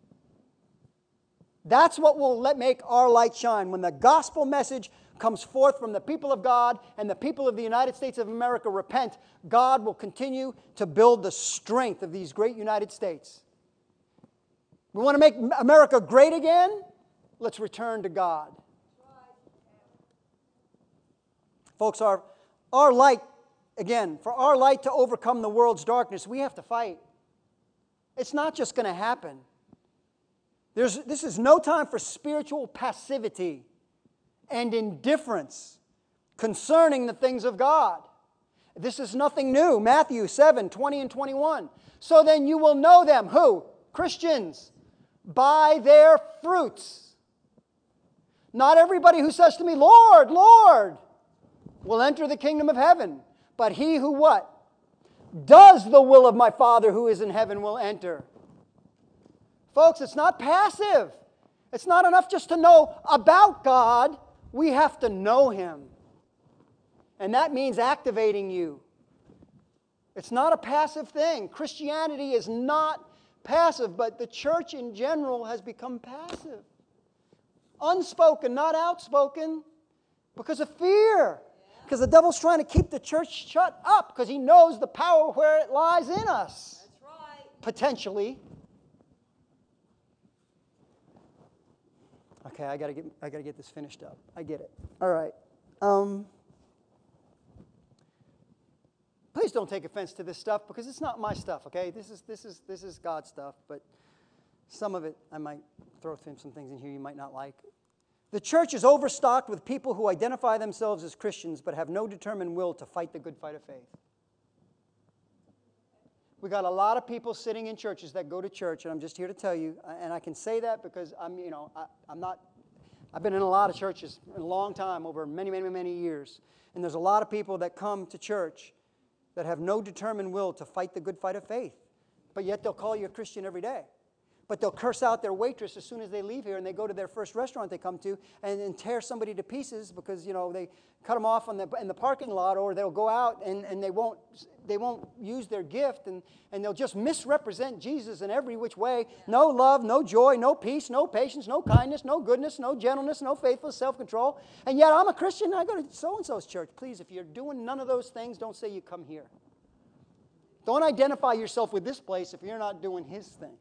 That's what will let make our light shine. When the gospel message comes forth from the people of God and the people of the United States of America repent, God will continue to build the strength of these great United States. We want to make America great again? Let's return to God. Folks, our, our light, again, for our light to overcome the world's darkness, we have to fight. It's not just going to happen. There's, this is no time for spiritual passivity and indifference concerning the things of God. This is nothing new. Matthew seven, twenty and twenty-one. So then you will know them, who? Christians, by their fruits. Not everybody who says to me, Lord, Lord, will enter the kingdom of heaven. But he who what? Does the will of my Father who is in heaven will enter. Folks, it's not passive. It's not enough just to know about God. We have to know Him. And that means activating you. It's not a passive thing. Christianity is not passive, but the church in general has become passive. Unspoken, not outspoken, because of fear. Because the devil's trying to keep the church shut up because he knows the power where it lies in us. That's right. Potentially. Okay, I gotta get I gotta get this finished up. I get it. All right. Um, please don't take offense to this stuff because it's not my stuff. Okay, this is this is this is God's stuff. But some of it I might throw some things in here you might not like. The church is overstocked with people who identify themselves as Christians but have no determined will to fight the good fight of faith. We got a lot of people sitting in churches that go to church, and I'm just here to tell you, and I can say that because I'm, you know, I, I'm not, I've been in a lot of churches in a long time, over many, many, many years, and there's a lot of people that come to church that have no determined will to fight the good fight of faith, but yet they'll call you a Christian every day. But they'll curse out their waitress as soon as they leave here and they go to their first restaurant they come to and, and tear somebody to pieces because, you know, they cut them off on the, in the parking lot, or they'll go out and, and they won't they won't use their gift and, and they'll just misrepresent Jesus in every which way. No love, no joy, no peace, no patience, no kindness, no goodness, no gentleness, no faithfulness, self-control. And yet I'm a Christian and I go to so-and-so's church. Please, if you're doing none of those things, don't say you come here. Don't identify yourself with this place if you're not doing His thing.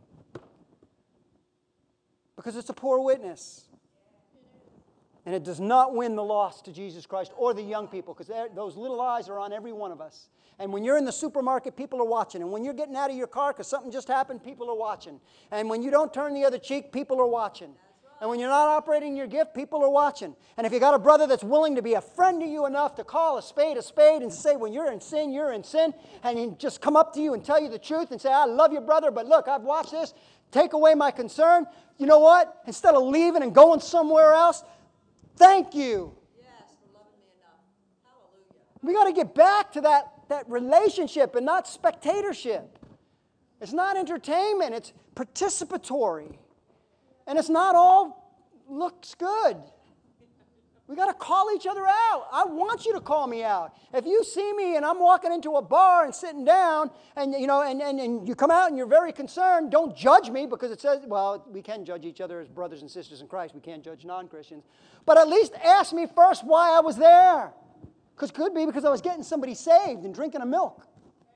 Because it's a poor witness. And it does not win the lost to Jesus Christ or the young people, because those little eyes are on every one of us. And when you're in the supermarket, people are watching. And when you're getting out of your car because something just happened, people are watching. And when you don't turn the other cheek, people are watching. And when you're not operating your gift, people are watching. And if you got a brother that's willing to be a friend to you enough to call a spade a spade and say, when you're in sin, you're in sin, and he just come up to you and tell you the truth and say, I love you, brother, but look, I've watched this. Take away my concern. You know what? Instead of leaving and going somewhere else, thank you. Yes, for loving me enough. Hallelujah. We got to get back to that, that relationship and not spectatorship. It's not entertainment. It's participatory. And it's not all looks good. We got to call each other out. I want you to call me out. If you see me and I'm walking into a bar and sitting down and you know and, and, and you come out and you're very concerned, don't judge me because it says, well, we can judge each other as brothers and sisters in Christ. We can't judge non-Christians. But at least ask me first why I was there. Because it could be because I was getting somebody saved and drinking a milk.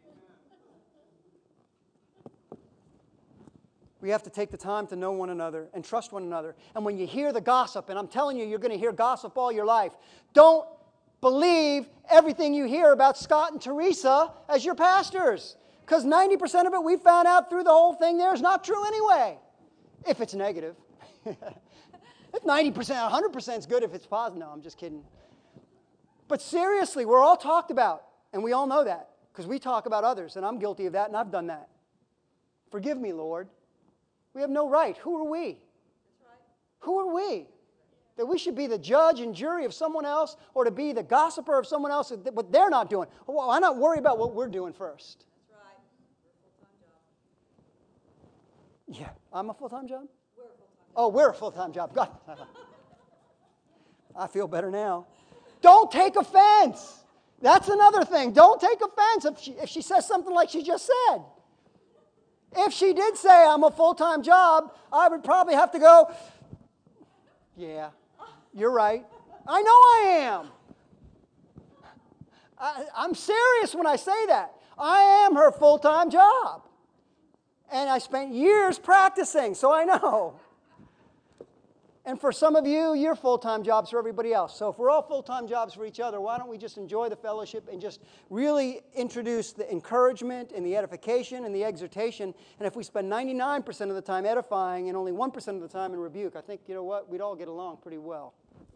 We have to take the time to know one another and trust one another. And when you hear the gossip, and I'm telling you, you're going to hear gossip all your life, don't believe everything you hear about Scott and Teresa as your pastors. Because ninety percent of it we found out through the whole thing there is not true anyway. If it's negative. If ninety percent, one hundred percent is good if it's positive. No, I'm just kidding. But seriously, we're all talked about. And we all know that. Because we talk about others. And I'm guilty of that and I've done that. Forgive me, Lord. We have no right. Who are we? That's right. Who are we? That we should be the judge and jury of someone else or to be the gossiper of someone else, what they're not doing. Well, why not worry about what we're doing first? That's right. We're a full-time job. Yeah, I'm a full-time job? We're a full-time job. Oh, we're a full-time job. God. I feel better now. Don't take offense. That's another thing. Don't take offense if she, if she says something like she just said. If she did say I'm a full-time job, I would probably have to go, yeah, you're right. I know I am. I, I'm serious when I say that. I am her full-time job. And I spent years practicing, so I know. And for some of you, you're full-time jobs for everybody else. So if we're all full-time jobs for each other, why don't we just enjoy the fellowship and just really introduce the encouragement and the edification and the exhortation. And if we spend ninety-nine percent of the time edifying and only one percent of the time in rebuke, I think, you know what, we'd all get along pretty well.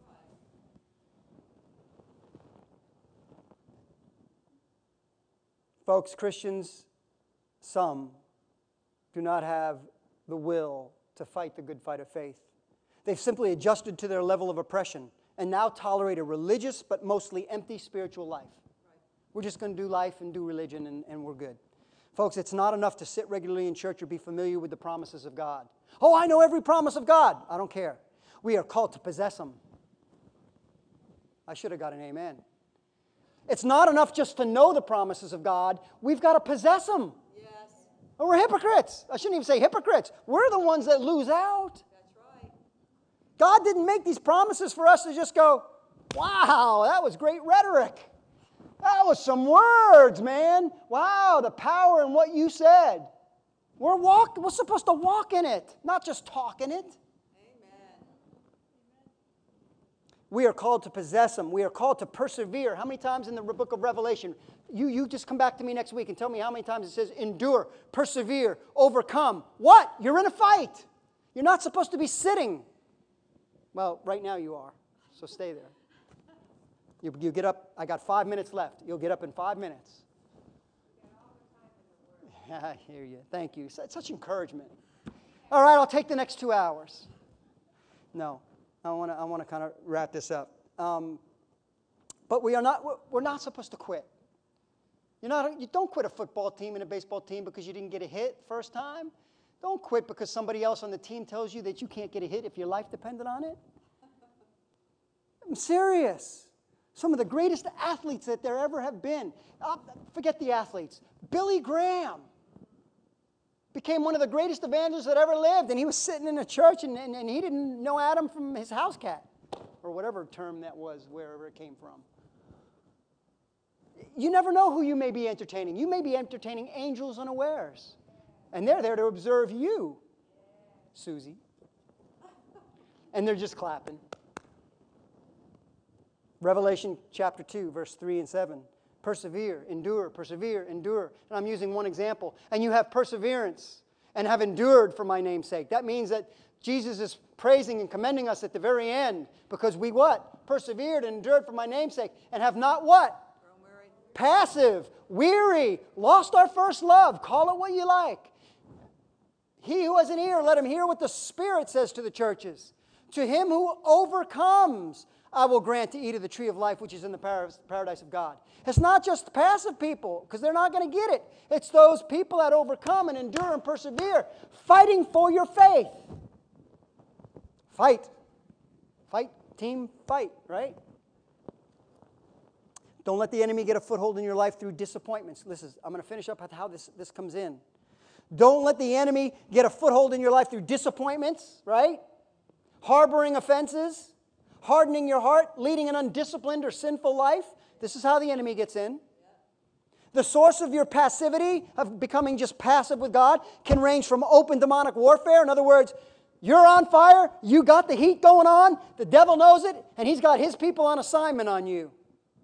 Folks, Christians, some do not have the will to fight the good fight of faith. They've simply adjusted to their level of oppression and now tolerate a religious but mostly empty spiritual life. We're just going to do life and do religion and, and we're good. Folks, it's not enough to sit regularly in church or be familiar with the promises of God. Oh, I know every promise of God. I don't care. We are called to possess them. I should have got an amen. It's not enough just to know the promises of God. We've got to possess them. Yes. Oh, we're hypocrites. I shouldn't even say hypocrites. We're the ones that lose out. That's right. God didn't make these promises for us to just go, wow, that was great rhetoric. That was some words, man. Wow, the power in what you said. We're, walk, we're supposed to walk in it, not just talk in it. Amen. We are called to possess them. We are called to persevere. How many times in the book of Revelation? You, you just come back to me next week and tell me how many times it says endure, persevere, overcome. What? You're in a fight. You're not supposed to be sitting. Well, right now you are, so stay there. You, you get up, I got five minutes left. You'll get up in five minutes. I hear you. Thank you. Such, such encouragement. All right, I'll take the next two hours. No, I want to I want to kind of wrap this up. Um, but we are not, we're, we're not supposed to quit. You're not, you don't quit a football team and a baseball team because you didn't get a hit first time. Don't quit because somebody else on the team tells you that you can't get a hit if your life depended on it. I'm serious. Some of the greatest athletes that there ever have been. Uh, forget the athletes. Billy Graham became one of the greatest evangelists that ever lived. And he was sitting in a church and, and, and he didn't know Adam from his house cat. Or whatever term that was, wherever it came from. You never know who you may be entertaining. You may be entertaining angels unawares. And they're there to observe you, Susie. And they're just clapping. Revelation chapter two, verse three and seven. Persevere, endure, persevere, endure. And I'm using one example. And you have perseverance and have endured for my name's sake. That means that Jesus is praising and commending us at the very end because we what? Persevered and endured for my name's sake and have not what? Grown weary. Passive, weary, lost our first love. Call it what you like. He who has an ear, let him hear what the Spirit says to the churches. To him who overcomes, I will grant to eat of the tree of life which is in the paradise of God. It's not just passive people, because they're not going to get it. It's those people that overcome and endure and persevere, fighting for your faith. Fight. Fight, team, fight, right? Don't let the enemy get a foothold in your life through disappointments. Listen, I'm going to finish up with how this, this comes in. Don't let the enemy get a foothold in your life through disappointments, right? Harboring offenses. Hardening your heart, leading an undisciplined or sinful life. This is how the enemy gets in. The source of your passivity, of becoming just passive with God, can range from open demonic warfare. In other words, you're on fire, you got the heat going on, the devil knows it, and he's got his people on assignment on you.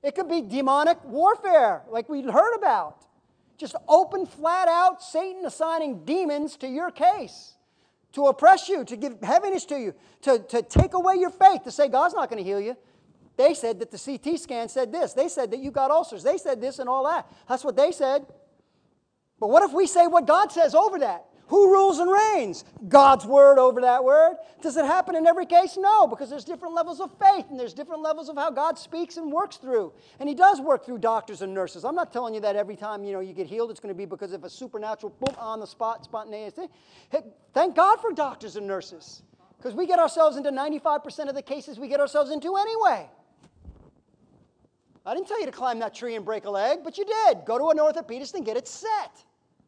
It could be demonic warfare, like we heard about. Just open, flat out, Satan assigning demons to your case, to oppress you, to give heaviness to you, to, to take away your faith, to say God's not going to heal you. They said that the C T scan said this. They said that you got ulcers. They said this and all that. That's what they said. But what if we say what God says over that? Who rules and reigns? God's word over that word. Does it happen in every case? No, because there's different levels of faith and there's different levels of how God speaks and works through. And He does work through doctors and nurses. I'm not telling you that every time you know you get healed, it's going to be because of a supernatural, boom, on the spot, spontaneous thing. Hey, thank God for doctors and nurses, because we get ourselves into ninety-five percent of the cases we get ourselves into anyway. I didn't tell you to climb that tree and break a leg, but you did. Go to an orthopedist and get it set.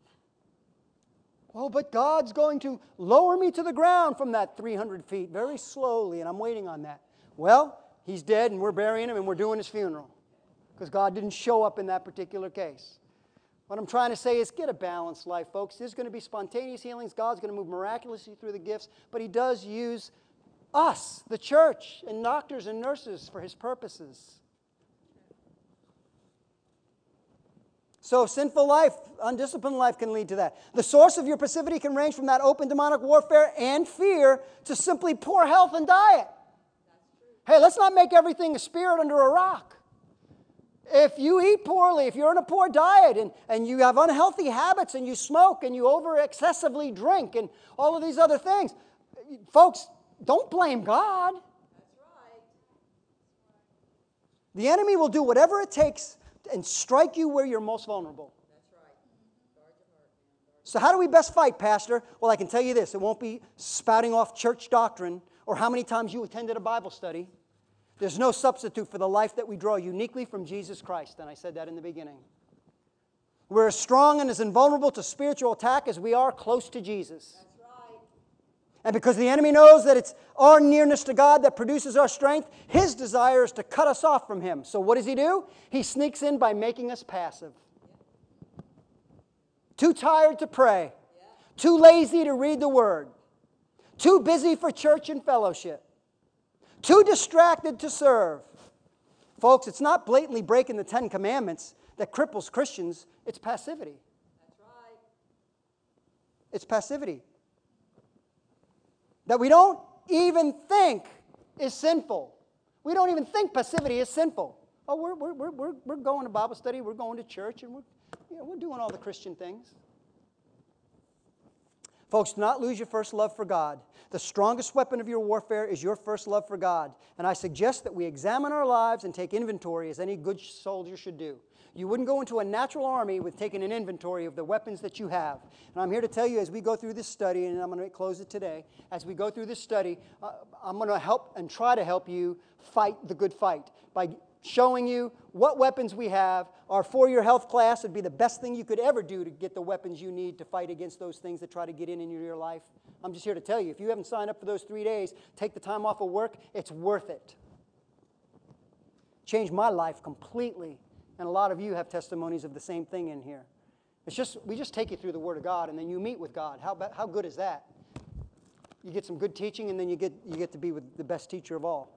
Oh, but God's going to lower me to the ground from that three hundred feet very slowly, and I'm waiting on that. Well, He's dead, and we're burying Him, and we're doing His funeral, because God didn't show up in that particular case. What I'm trying to say is get a balanced life, folks. There's going to be spontaneous healings. God's going to move miraculously through the gifts, but He does use us, the church, and doctors and nurses for His purposes. So sinful life, undisciplined life can lead to that. The source of your passivity can range from that open demonic warfare and fear to simply poor health and diet. Hey, let's not make everything a spirit under a rock. If you eat poorly, if you're on a poor diet and, and you have unhealthy habits and you smoke and you over excessively drink and all of these other things, folks, don't blame God. That's right. The enemy will do whatever it takes and strike you where you're most vulnerable. That's right. Guard your heart, man. Guard So how do we best fight, Pastor? Well, I can tell you this. It won't be spouting off church doctrine or how many times you attended a Bible study. There's no substitute for the life that we draw uniquely from Jesus Christ, and I said that in the beginning. We're as strong and as invulnerable to spiritual attack as we are close to Jesus. That's right. And because the enemy knows that it's our nearness to God that produces our strength, his desire is to cut us off from Him. So what does he do? He sneaks in by making us passive. Too tired to pray. Too lazy to read the Word. Too busy for church and fellowship. Too distracted to serve. Folks, it's not blatantly breaking the Ten Commandments that cripples Christians. It's passivity. That's right. It's passivity. That we don't even think is sinful. We don't even think passivity is sinful. Oh, we're, we're, we're, we're, we're going to Bible study, we're going to church, and we're, you know, we're doing all the Christian things. Folks, do not lose your first love for God. The strongest weapon of your warfare is your first love for God. And I suggest that we examine our lives and take inventory as any good soldier should do. You wouldn't go into a natural army with taking an inventory of the weapons that you have. And I'm here to tell you as we go through this study, and I'm going to close it today, as we go through this study, uh, I'm going to help and try to help you fight the good fight by showing you what weapons we have. Our four-year health class would be the best thing you could ever do to get the weapons you need to fight against those things that try to get in in your life. I'm just here to tell you, if you haven't signed up for those three days, take the time off of work. It's worth it. Changed my life completely. And a lot of you have testimonies of the same thing in here. It's just, we just take you through the Word of God, and then you meet with God. How, how good is that? You get some good teaching, and then you get, you get to be with the best teacher of all.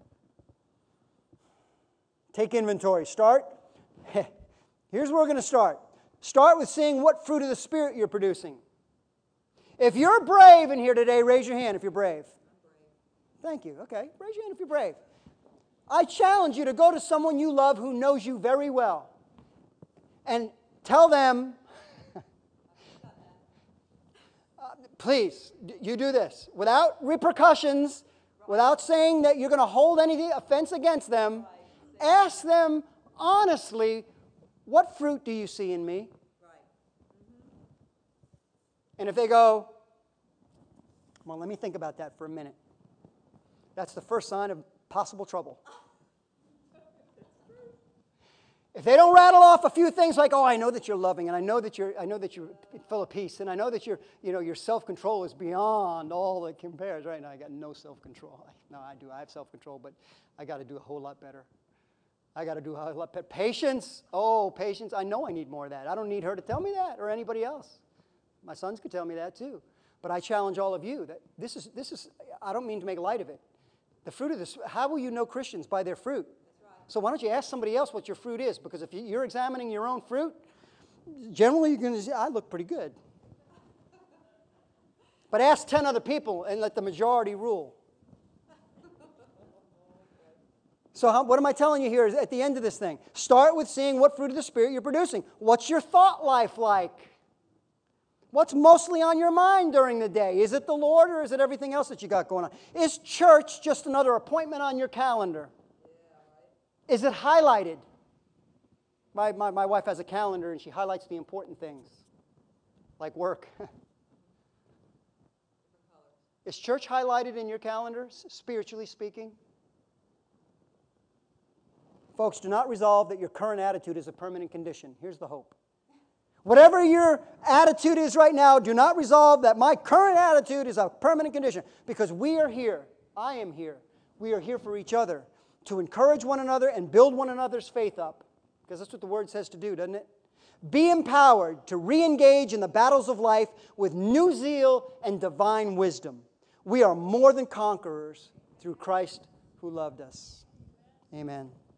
Take inventory. Start. Here's where we're going to start. Start with seeing what fruit of the Spirit you're producing. If you're brave in here today, raise your hand if you're brave. Thank you. Okay, raise your hand if you're brave. I challenge you to go to someone you love who knows you very well and tell them, uh, please, you do this without repercussions, without saying that you're going to hold any offense against them. Ask them honestly, what fruit do you see in me? And if they go, well, let me think about that for a minute. That's the first sign of possible trouble. If they don't rattle off a few things like, oh, I know that you're loving, and I know that you're, I know that you're full of peace, and I know that your, you know, your self-control is beyond all that compares. Right now, I got no self-control. No, I do. I have self-control, but I got to do a whole lot better. I got to do a whole lot better. Patience. Oh, patience. I know I need more of that. I don't need her to tell me that or anybody else. My sons could tell me that too. But I challenge all of you that this is, this is, I don't mean to make light of it. The fruit of this, how will you know Christians? By their fruit. That's right. So why don't you ask somebody else what your fruit is? Because if you're examining your own fruit, generally you're going to say, I look pretty good. But ask ten other people and let the majority rule. So how, what am I telling you here is at the end of this thing? Start with seeing what fruit of the Spirit you're producing. What's your thought life like? What's mostly on your mind during the day? Is it the Lord or is it everything else that you got going on? Is church just another appointment on your calendar? Is it highlighted? My, my, my wife has a calendar and she highlights the important things, like work. Is church highlighted in your calendar, spiritually speaking? Folks, do not resolve that your current attitude is a permanent condition. Here's the hope. Whatever your attitude is right now, do not resolve that my current attitude is a permanent condition. Because we are here. I am here. We are here for each other to encourage one another and build one another's faith up. Because that's what the Word says to do, doesn't it? Be empowered to re-engage in the battles of life with new zeal and divine wisdom. We are more than conquerors through Christ who loved us. Amen.